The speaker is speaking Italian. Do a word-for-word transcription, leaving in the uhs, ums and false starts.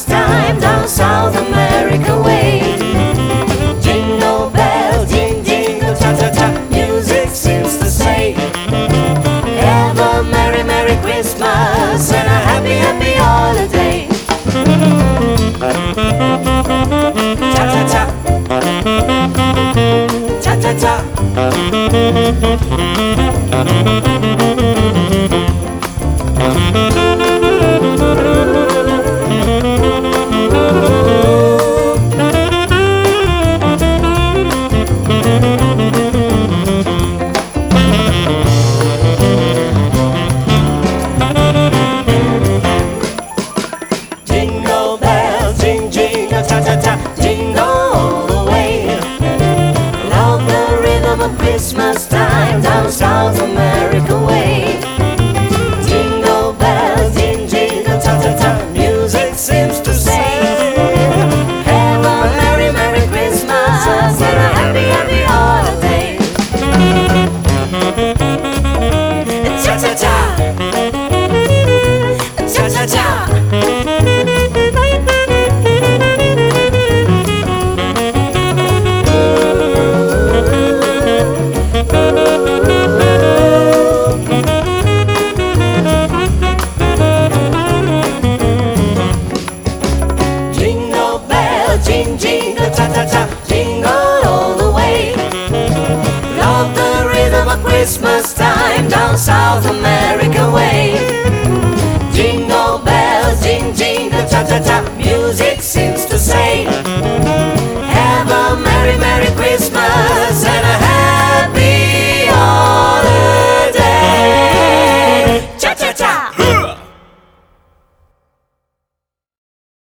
time down South America way. Jingle bells, jing jingle, cha-cha-cha, music seems to say, have a merry, merry Christmas and a happy, happy holiday. Cha-cha-cha, cha-cha-cha. Jingle bells, jing jingle, cha-cha-cha, jingle all the way. Love the rhythm of Christmas time down South America way. Jingle bells, jing jingle, cha-cha-cha, music seems to say, have a merry, merry Christmas and a happy, happy holiday. Cha-cha-cha, cha-cha-cha. Jingle bell, jing jingle, cha-cha-cha, jingle all the way. Love the rhythm of Christmas time down south